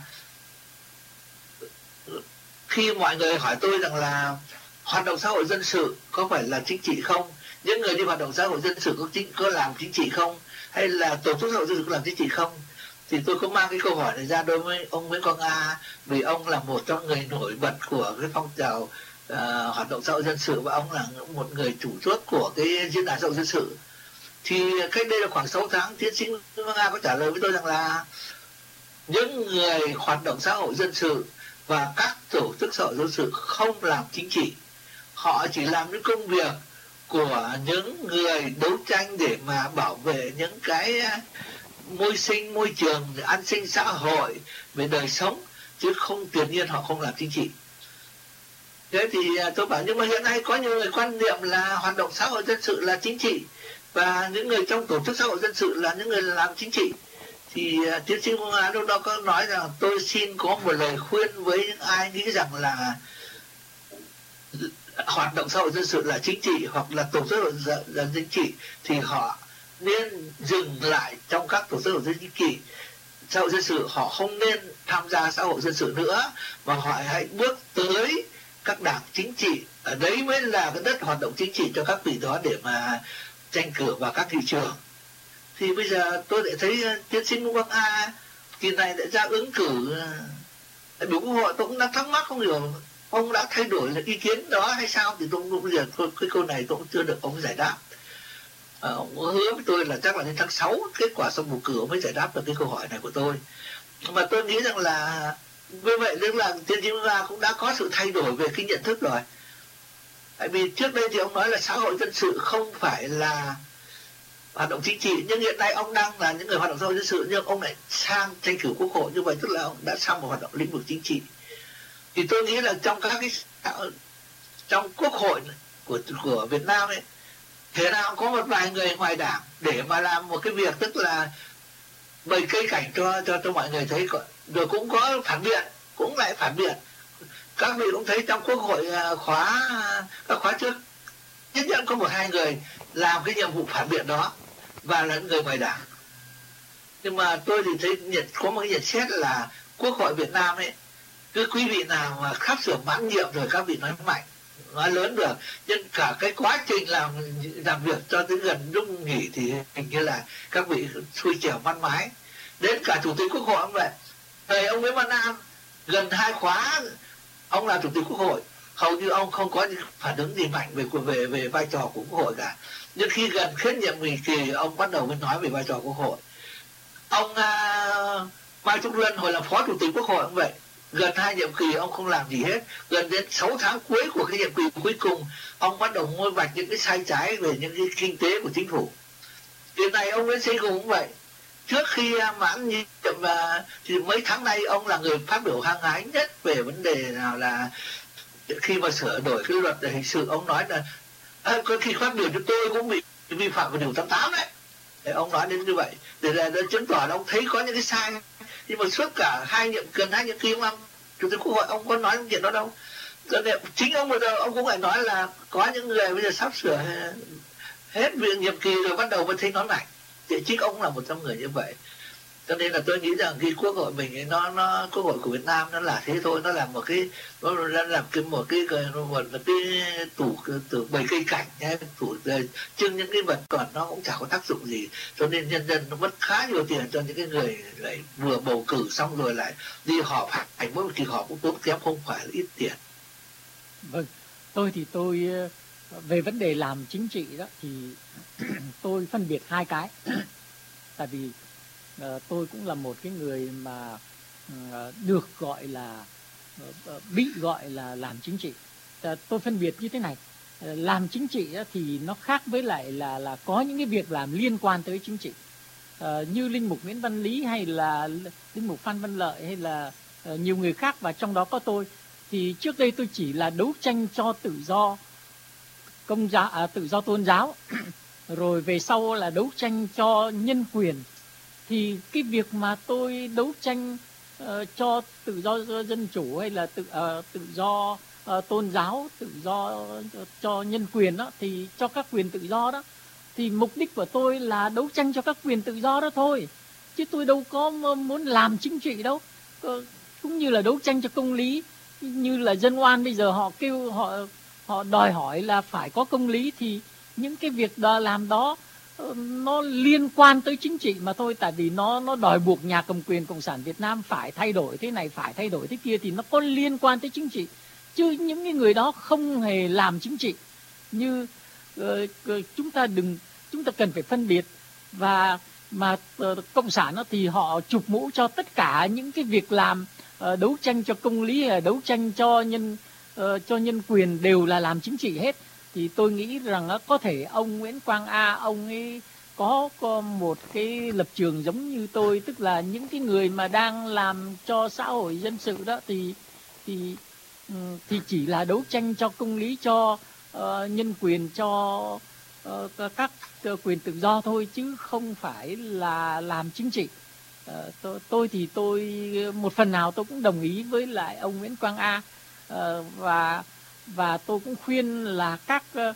khi mọi người hỏi tôi rằng là hoạt động xã hội dân sự có phải là chính trị không, những người đi hoạt động xã hội dân sự có chính có làm chính trị không, hay là tổ chức xã hội dân sự có làm chính trị không, thì tôi có mang cái câu hỏi này ra đối với ông Nguyễn Quang A, vì ông là một trong người nổi bật của cái phong trào uh, hoạt động xã hội dân sự, và ông là một người chủ chốt của cái diễn đàn xã hội dân sự. Thì cách đây là khoảng sáu tháng, tiến sĩ Nguyễn Quang A có trả lời với tôi rằng là những người hoạt động xã hội dân sự và các tổ chức xã hội dân sự không làm chính trị, họ chỉ làm những công việc của những người đấu tranh để mà bảo vệ những cái môi sinh, môi trường, an sinh xã hội, về đời sống, chứ không tuyệt nhiên họ không làm chính trị. Thế thì tôi bảo, nhưng mà hiện nay có nhiều người quan niệm là hoạt động xã hội dân sự là chính trị, và những người trong tổ chức xã hội dân sự là những người làm chính trị. Thì uh, tiến sĩ Quang Á lúc đó có nói rằng tôi xin có một lời khuyên với những ai nghĩ rằng là hoạt động xã hội dân sự là chính trị hoặc là tổ chức xã hội là chính trị, thì họ nên dừng lại trong các tổ chức xã hội chính trị xã hội dân sự, họ không nên tham gia xã hội dân sự nữa, mà họ hãy bước tới các đảng chính trị. Ở đấy mới là cái đất hoạt động chính trị cho các vị đó để mà tranh cử vào các thị trường. Thì bây giờ tôi lại thấy uh, tiến sĩ Nguyễn Quang A kỳ này lại ra ứng cử đại biểu Quốc hội, tôi cũng đang thắc mắc không hiểu ông đã thay đổi ý kiến đó hay sao, thì tôi cũng bây giờ tôi, cái câu này tôi cũng chưa được ông giải đáp. À, ông hứa với tôi là chắc là đến tháng sáu kết quả xong bầu cử ông mới giải đáp được cái câu hỏi này của tôi. Mà tôi nghĩ rằng là như vậy tức là tiến sĩ Nguyễn Quang A cũng đã có sự thay đổi về cái nhận thức rồi. Tại vì trước đây thì ông nói là xã hội dân sự không phải là hoạt động chính trị, nhưng hiện nay ông đang là những người hoạt động xã hội dân sự, nhưng ông lại sang tranh cử Quốc hội, như vậy tức là ông đã sang một hoạt động lĩnh vực chính trị. Thì tôi nghĩ là trong các cái trong Quốc hội của của Việt Nam ấy, thế nào có một vài người ngoài đảng để mà làm một cái việc tức là bày cây cảnh cho cho cho mọi người thấy, rồi cũng có phản biện, cũng lại phản biện. Các vị cũng thấy trong Quốc hội khóa các khóa trước nhất nhất có một hai người làm cái nhiệm vụ phản biện đó và là người ngoài đảng. Nhưng mà tôi thì thấy nhận có một cái nhận xét là Quốc hội Việt Nam ấy, cứ quý vị nào mà sắp sửa mãn nhiệm rồi các vị nói mạnh, nói lớn được, nhưng cả cái quá trình làm làm việc cho tới gần lúc nghỉ thì hình như là các vị xui xẻo văn mái. Đến cả chủ tịch Quốc hội cũng vậy. Thầy ông Nguyễn Văn Nam gần hai khóa ông là chủ tịch Quốc hội, hầu như ông không có phản ứng gì mạnh về về về vai trò của Quốc hội cả. Nhưng khi gần hết nhiệm kỳ ông bắt đầu mới nói về vai trò Quốc hội. Ông uh, Mai Trúc Luân hồi là phó chủ tịch Quốc hội cũng vậy, gần hai nhiệm kỳ ông không làm gì hết, gần đến sáu tháng cuối của cái nhiệm kỳ cuối cùng ông bắt đầu ngôi vạch những cái sai trái về những cái kinh tế của chính phủ. Hiện nay ông Nguyễn Sinh Hùng cũng vậy, trước khi mãn nhiệm và thì mấy tháng nay ông là người phát biểu hăng hái nhất về vấn đề nào là khi mà sửa đổi cái luật hình sự, ông nói là à, khi phát biểu cho tôi cũng bị vi phạm vào điều tám mươi tám đấy. Để ông nói đến như vậy để là, là chứng tỏ là ông thấy có những cái sai, nhưng mà suốt cả hai nhiệm gần hai nhiệm kỳ ông làm chủ tịch Quốc hội ông có nói những chuyện đó đâu. Cho nên chính ông bây giờ ông cũng phải nói là có những người bây giờ sắp sửa hết việc nhiệm kỳ rồi bắt đầu mới thấy nói mạnh, thì chính ông là một trong người như vậy. Cho nên là tôi nghĩ rằng cái Quốc hội mình ấy, nó nó Quốc hội của Việt Nam nó là thế thôi, nó là một cái nó làm cái một cái một cái tủ tủ bày cây cảnh nhé, tủ trưng những cái vật, còn nó cũng chẳng có tác dụng gì. Cho nên nhân dân nó mất khá nhiều tiền cho những cái người lại vừa bầu cử xong rồi lại đi họp, hành mỗi một kỳ họp cũng tốn kém không phải là ít tiền. Vâng, tôi thì tôi về vấn đề làm chính trị đó thì tôi phân biệt hai cái. Tại vì uh, tôi cũng là một cái người mà uh, được gọi là uh, bị gọi là làm chính trị. Uh, tôi phân biệt như thế này, uh, làm chính trị uh, thì nó khác với lại là là có những cái việc làm liên quan tới chính trị, uh, như linh mục Nguyễn Văn Lý hay là linh mục Phan Văn Lợi hay là uh, nhiều người khác, và trong đó có tôi. Thì trước đây tôi chỉ là đấu tranh cho tự do công giáo, à, tự do tôn giáo, rồi về sau là đấu tranh cho nhân quyền. Thì cái việc mà tôi đấu tranh uh, cho tự do dân chủ hay là tự uh, tự do uh, tôn giáo, tự do uh, cho nhân quyền đó, thì cho các quyền tự do đó, thì mục đích của tôi là đấu tranh cho các quyền tự do đó thôi, chứ tôi đâu có muốn làm chính trị đâu. Cũng như là đấu tranh cho công lý, như là dân oan bây giờ họ kêu họ họ đòi hỏi là phải có công lý, thì những cái việc đó làm đó nó liên quan tới chính trị mà thôi, tại vì nó nó đòi buộc nhà cầm quyền Cộng sản Việt Nam phải thay đổi thế này, phải thay đổi thế kia, thì nó có liên quan tới chính trị. Chứ những cái người đó không hề làm chính trị. Như uh, chúng ta đừng chúng ta cần phải phân biệt. Và mà uh, Cộng sản đó, thì họ chụp mũ cho tất cả những cái việc làm uh, đấu tranh cho công lý, đấu tranh cho nhân uh, cho nhân quyền đều là làm chính trị hết. Thì tôi nghĩ rằng uh, có thể ông Nguyễn Quang A, ông ấy có, có một cái lập trường giống như tôi, tức là những cái người mà đang làm cho xã hội dân sự đó thì thì thì chỉ là đấu tranh cho công lý, cho uh, nhân quyền, cho uh, các uh, quyền tự do thôi, chứ không phải là làm chính trị. Uh, tôi, tôi thì tôi một phần nào tôi cũng đồng ý với lại ông Nguyễn Quang A, uh, và và tôi cũng khuyên là các uh,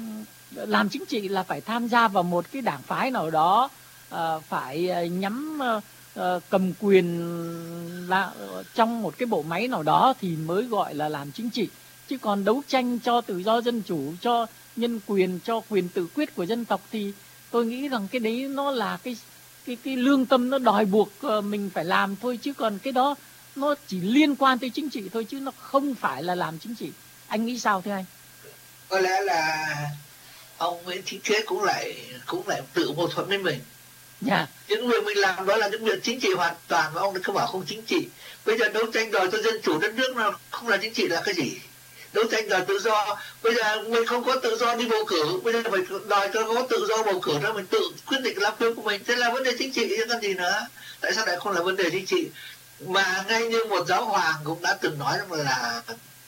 làm chính trị là phải tham gia vào một cái đảng phái nào đó, uh, phải uh, nhắm uh, uh, cầm quyền là, uh, trong một cái bộ máy nào đó thì mới gọi là làm chính trị. Chứ còn đấu tranh cho tự do dân chủ, cho nhân quyền, cho quyền tự quyết của dân tộc thì tôi nghĩ rằng cái đấy nó là cái cái cái lương tâm nó đòi buộc uh, mình phải làm thôi, chứ còn cái đó nó chỉ liên quan tới chính trị thôi, chứ nó không phải là làm chính trị. Anh nghĩ sao thế anh? Có lẽ là ông Nguyễn Chí Kế cũng lại cũng lại tự mâu thuẫn với mình. Yeah. Những việc mình làm đó là những việc chính trị hoàn toàn, mà ông không bảo không chính trị. Bây giờ đấu tranh đòi cho dân chủ đất nước nào không là chính trị là cái gì? Đấu tranh đòi tự do, bây giờ mình không có tự do đi bầu cử, bây giờ phải đòi cho có tự do bầu cử đó, mình tự quyết định lá phiếu của mình, thế là vấn đề chính trị chứ còn gì nữa. Tại sao lại không là vấn đề chính trị? Mà ngay như một giáo hoàng cũng đã từng nói rằng là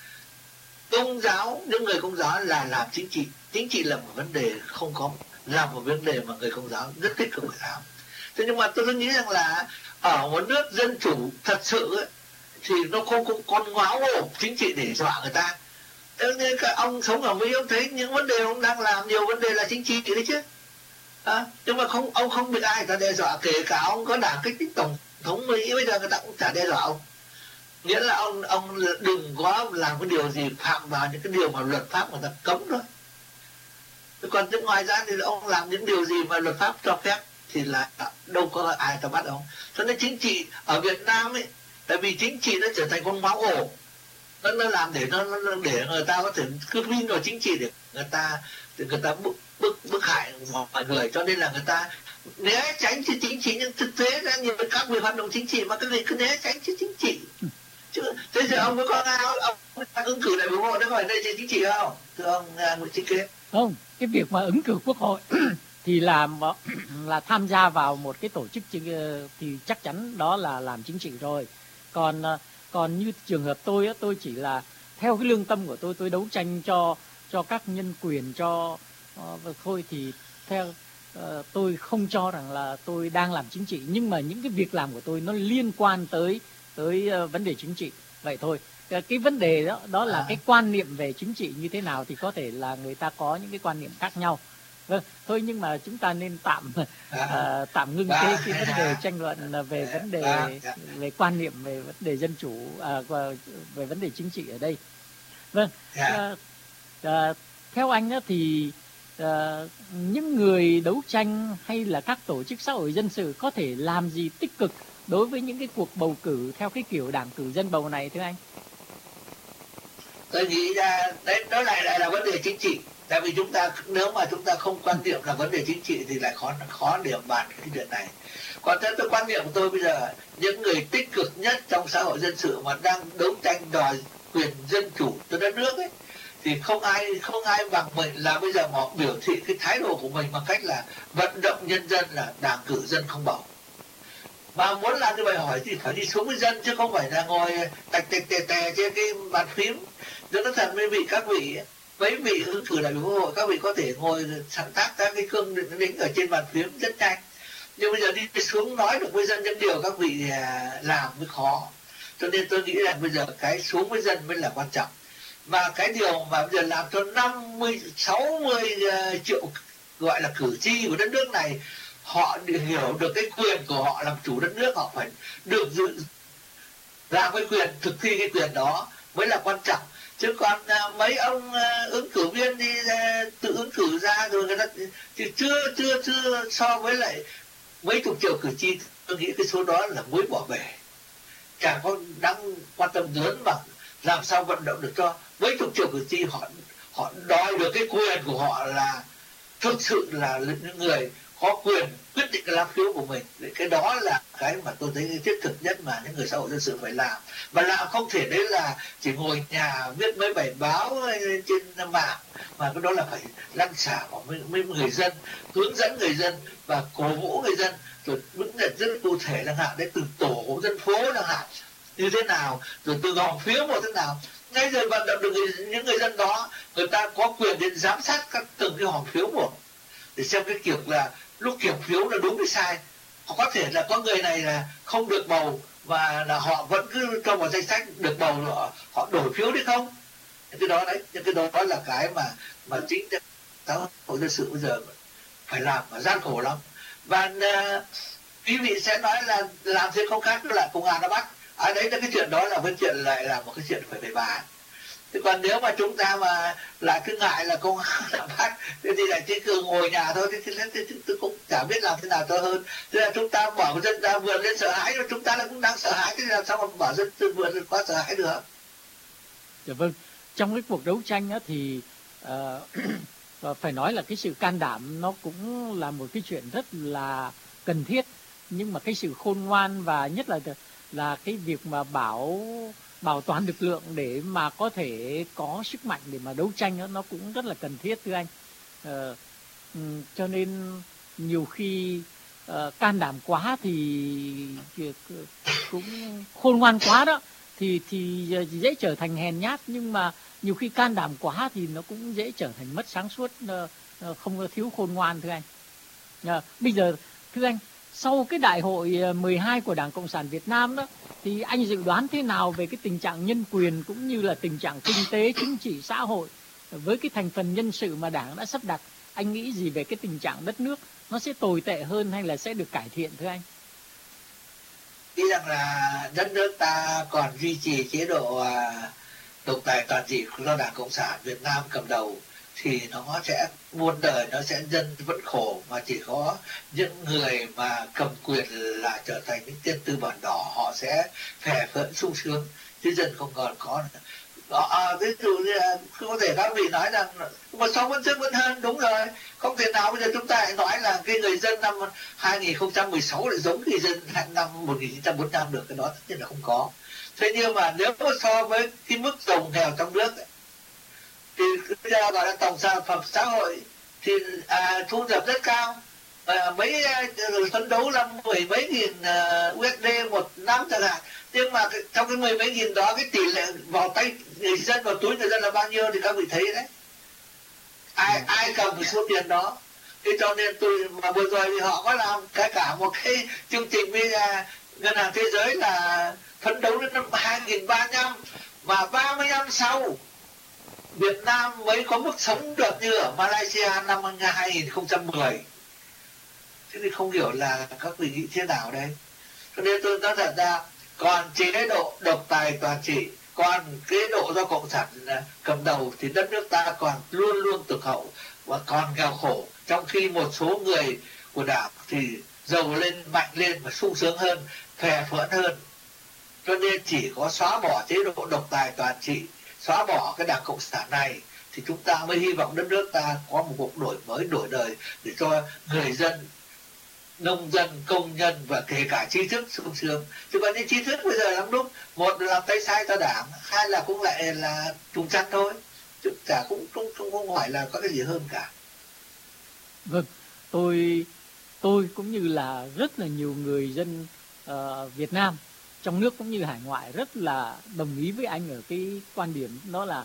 công giáo, những người công giáo là làm chính trị. Chính trị là một vấn đề không có, là một vấn đề mà người công giáo rất tích cực phải làm. Thế nhưng mà tôi nghĩ rằng là ở một nước dân chủ thật sự ấy, thì nó không có con ngáo ngộ chính trị để dọa người ta. Thế nên các ông sống ở Mỹ, ông thấy những vấn đề ông đang làm nhiều vấn đề là chính trị đấy chứ. À, nhưng mà không, ông không bị ai ta đe dọa, kể cả ông có đảng kích thích tổng thống Mỹ bây giờ người ta cũng chả đe dọa ông. Nghĩa là ông ông đừng có làm cái điều gì phạm vào những cái điều mà luật pháp người ta cấm thôi. Còn chứ ngoài ra thì ông làm những điều gì mà luật pháp cho phép thì là đâu có ai ta bắt ông. Cho nên chính trị ở Việt Nam ấy, tại vì chính trị nó trở thành con máu ổ, nó nó làm để nó, nó để người ta có thể cứ vin vào chính trị để người ta để người ta bức bức bức hại mọi người, cho nên là người ta né tránh chứ chính trị. Nhưng thực tế ra nhiều các việc hoạt động chính trị mà cái gì cứ né tránh chứ chính trị. Chứ thế giờ ông có con nào ông ứng cử đại biểu quốc hội nó gọi đây chính trị không, thưa ông Nguyễn Chí Kế? Không, cái việc mà ứng cử quốc hội thì làm là tham gia vào một cái tổ chức thì chắc chắn đó là làm chính trị rồi. Còn còn như trường hợp tôi tôi chỉ là theo cái lương tâm của tôi, tôi đấu tranh cho cho các nhân quyền, cho uh, thôi thì theo uh, tôi không cho rằng là tôi đang làm chính trị, nhưng mà những cái việc làm của tôi nó liên quan tới tới uh, vấn đề chính trị vậy thôi. Cái vấn đề đó đó là à. cái quan niệm về chính trị như thế nào thì có thể là người ta có những cái quan niệm khác nhau. Vâng, thôi nhưng mà chúng ta nên tạm à. uh, tạm ngưng à. cái cái vấn đề tranh luận về à. vấn đề à. về quan niệm về vấn đề dân chủ, à, về vấn đề chính trị ở đây. Vâng, à. uh, uh, theo anh đó thì uh, những người đấu tranh hay là các tổ chức xã hội dân sự có thể làm gì tích cực đối với những cái cuộc bầu cử theo cái kiểu đảng cử dân bầu này thưa anh? Tôi nghĩ ra đấy, đó lại lại là vấn đề chính trị. Tại vì chúng ta nếu mà chúng ta không quan niệm là vấn đề chính trị thì lại khó khó để bàn cái chuyện này. Còn theo tôi quan niệm của tôi bây giờ, những người tích cực nhất trong xã hội dân sự mà đang đấu tranh đòi quyền dân chủ cho đất nước ấy, thì không ai không ai bằng mình là bây giờ họ biểu thị cái thái độ của mình bằng cách là vận động nhân dân là đảng cử dân không bầu. Mà muốn làm như vậy hỏi thì phải đi xuống với dân, chứ không phải là ngồi tạch tạch tè tè trên cái bàn phím. Cho nó thật với vị các vị ấy. mấy vị ứng cử đại biểu Quốc hội, các vị có thể ngồi sáng tác các cái cương lĩnh ở trên bàn phím rất nhanh, nhưng bây giờ đi xuống nói được với dân những điều các vị làm mới khó. Cho nên tôi nghĩ là bây giờ cái xuống với dân mới là quan trọng. Và cái điều mà bây giờ làm cho năm mươi, sáu mươi triệu gọi là cử tri của đất nước này, họ hiểu được cái quyền của họ làm chủ đất nước, họ phải được dự làm cái quyền, thực thi cái quyền đó mới là quan trọng. Chứ còn à, mấy ông à, ứng cử viên đi à, tự ứng cử ra rồi người ta thì chưa chưa chưa so với lại mấy chục triệu cử tri, tôi nghĩ cái số đó là muối bỏ bể, chẳng có đáng quan tâm lớn bằng làm sao vận động được cho mấy chục triệu cử tri họ họ đòi được cái quyền của họ là thực sự là những người có quyền quyết định cái lá phiếu của mình. Cái đó là cái mà tôi thấy thiết thực nhất mà những người xã hội dân sự phải làm. Và làm không thể đấy là chỉ ngồi nhà viết mấy bài báo trên mạng, mà cái đó là phải lăn xả vào mấy người dân, hướng dẫn người dân và cổ vũ người dân, rồi những nhận rất cụ thể chẳng hạn đấy, từ tổ dân phố chẳng hạn như thế nào, rồi từ gom phiếu một thế nào. Ngay rồi vận động được người, những người dân đó, người ta có quyền đến giám sát các từng cái hòm phiếu một để xem cái kiểu là lúc kiểm phiếu là đúng hay sai. Họ có thể là có người này là không được bầu và là họ vẫn cứ cho vào danh sách được bầu, họ, họ đổi phiếu đi không. Những cái đó đấy, những cái đó là cái mà mà chính xã hội dân sự bây giờ phải làm mà gian khổ lắm. Và uh, quý vị sẽ nói là làm thế không khác là công an đã bắt. À đấy là cái chuyện đó là cái chuyện lại là một cái chuyện phải phải bàn. Thế còn nếu mà chúng ta mà lại cứ ngại là công an đã bắt thì lại chỉ cứ ngồi nhà thôi, thì, thì, thì, thì tôi cũng chả biết làm thế nào tốt hơn. Thế là chúng ta bỏ dân ra vườn lên sợ hãi, rồi chúng ta là cũng đang sợ hãi, thì làm sao mà bỏ dân từ vườn lên quá sợ hãi được. Dạ vâng, trong cái cuộc đấu tranh á, thì uh, phải nói là cái sự can đảm nó cũng là một cái chuyện rất là cần thiết, nhưng mà cái sự khôn ngoan và nhất là là cái việc mà bảo bảo toàn lực lượng để mà có thể có sức mạnh để mà đấu tranh đó, nó cũng rất là cần thiết thưa anh. Ờ, cho nên nhiều khi uh, can đảm quá thì cũng khôn ngoan quá đó thì thì dễ trở thành hèn nhát, nhưng mà nhiều khi can đảm quá thì nó cũng dễ trở thành mất sáng suốt, uh, không thiếu khôn ngoan thưa anh. Uh, bây giờ thưa anh, sau cái đại hội mười hai của Đảng Cộng sản Việt Nam đó, thì anh dự đoán thế nào về cái tình trạng nhân quyền cũng như là tình trạng kinh tế, chính trị, xã hội với cái thành phần nhân sự mà Đảng đã sắp đặt? Anh nghĩ gì về cái tình trạng đất nước? Nó sẽ tồi tệ hơn hay là sẽ được cải thiện thưa anh? Nghĩ rằng là đất nước ta còn duy trì chế độ độc tài toàn trị do Đảng Cộng sản Việt Nam cầm đầu thì nó sẽ muôn đời nó sẽ dân vẫn khổ, mà chỉ có những người mà cầm quyền là trở thành những tên tư bản đỏ, họ sẽ phè phỡn sung sướng, chứ dân không còn có nữa. Đó, à, ví dụ như là có thể các vị nói rằng một số vẫn trước vẫn hơn, đúng rồi, không thể nào bây giờ chúng ta lại nói là cái người dân năm hai nghìn không trăm mười sáu lại giống người dân năm một nghìn chín trăm bốn mươi lăm được, cái đó tất nhiên là không có. Thế nhưng mà nếu so với cái mức giàu nghèo trong nước ấy, thì bây giờ gọi là tổng sản phẩm xã hội thì à, thu nhập rất cao, à, mấy rồi phấn đấu là mười mấy nghìn uh, u ét đê một năm chẳng hạn, nhưng mà trong cái mười mấy nghìn đó, cái tỷ lệ vào tay người dân, vào túi người dân là bao nhiêu thì các vị thấy đấy, ai ai cầm cái số tiền đó. Thế cho nên tôi mà vừa rồi thì họ có làm cả cả một cái chương trình với uh, ngân hàng thế giới là phấn đấu đến năm hai nghìn ba mươi lăm, mà ba mươi năm sau Việt Nam mới có mức sống được như ở Malaysia năm hai nghìn không trăm mười. Thế thì không hiểu là các vị nghĩ thế nào đây. Cho nên tôi nói thật ra, còn chế độ độc tài toàn trị, còn chế độ do Cộng sản cầm đầu thì đất nước ta còn luôn luôn tụt hậu và còn nghèo khổ, trong khi một số người của Đảng thì giàu lên, mạnh lên và sung sướng hơn, phè phỡn hơn. Cho nên chỉ có xóa bỏ chế độ độc tài toàn trị, xóa bỏ cái Đảng Cộng sản này thì chúng ta mới hy vọng đất nước ta có một cuộc đổi mới, đổi đời để cho người dân, nông dân, công nhân và kể cả trí thức sung sướng. Chứ còn những trí thức bây giờ lắm lúc, một là làm tay sai cho Đảng, hai là cũng lại là trùng chăn thôi, chúng ta cũng không, không, không phải là có cái gì hơn cả. Vâng, tôi tôi cũng như là rất là nhiều người dân uh, Việt Nam trong nước cũng như hải ngoại rất là đồng ý với anh ở cái quan điểm đó là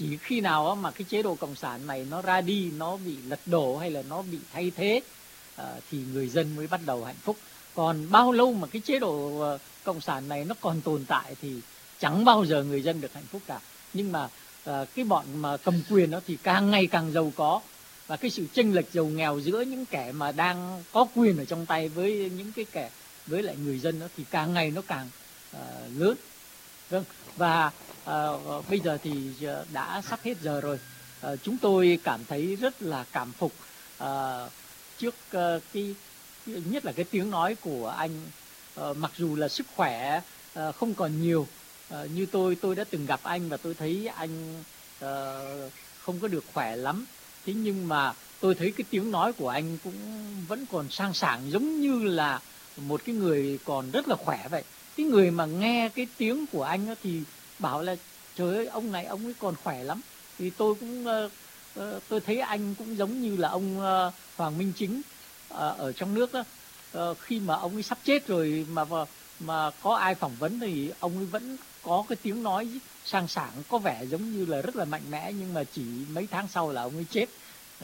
chỉ khi nào á mà cái chế độ cộng sản này nó ra đi, nó bị lật đổ hay là nó bị thay thế uh, thì người dân mới bắt đầu hạnh phúc. Còn bao lâu mà cái chế độ uh, cộng sản này nó còn tồn tại thì chẳng bao giờ người dân được hạnh phúc cả. Nhưng mà uh, cái bọn mà cầm quyền đó thì càng ngày càng giàu có, và cái sự chênh lệch giàu nghèo giữa những kẻ mà đang có quyền ở trong tay với những cái kẻ với lại người dân đó thì càng ngày nó càng uh, lớn. Vâng, và uh, bây giờ thì đã sắp hết giờ rồi. Uh, chúng tôi cảm thấy rất là cảm phục uh, trước uh, cái nhất là cái tiếng nói của anh. Uh, mặc dù là sức khỏe uh, không còn nhiều, uh, như tôi tôi đã từng gặp anh và tôi thấy anh uh, không có được khỏe lắm. Thế nhưng mà tôi thấy cái tiếng nói của anh cũng vẫn còn sang sảng, giống như là một cái người còn rất là khỏe vậy. Cái người mà nghe cái tiếng của anh đó thì bảo là trời ơi, ông này ông ấy còn khỏe lắm. Thì tôi cũng uh, uh, tôi thấy anh cũng giống như là ông uh, Hoàng Minh Chính uh, ở trong nước đó. Uh, khi mà ông ấy sắp chết rồi mà mà có ai phỏng vấn thì ông ấy vẫn có cái tiếng nói sang sảng, có vẻ giống như là rất là mạnh mẽ, nhưng mà chỉ mấy tháng sau là ông ấy chết.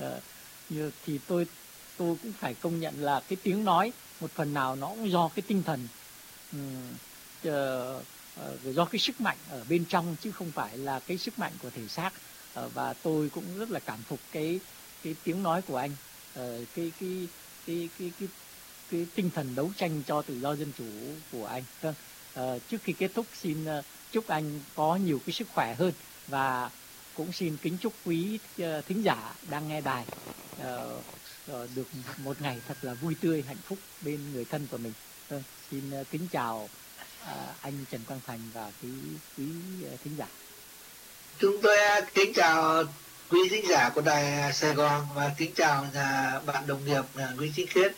Uh, thì tôi tôi cũng phải công nhận là cái tiếng nói một phần nào nó cũng do cái tinh thần, um, uh, uh, do cái sức mạnh ở bên trong chứ không phải là cái sức mạnh của thể xác. Uh, và tôi cũng rất là cảm phục cái cái tiếng nói của anh, uh, cái, cái cái cái cái cái tinh thần đấu tranh cho tự do dân chủ của anh. Uh, trước khi kết thúc xin uh, chúc anh có nhiều cái sức khỏe hơn, và cũng xin kính chúc quý uh, thính giả đang nghe đài uh, uh, được một ngày thật là vui tươi, hạnh phúc bên người thân của mình. Uh, xin uh, kính chào uh, anh Trần Quang Thành và quý quý uh, thính giả. Chúng tôi kính chào quý thính giả của đài Sài Gòn và kính chào bạn đồng nghiệp Nguyễn Chí Khiết.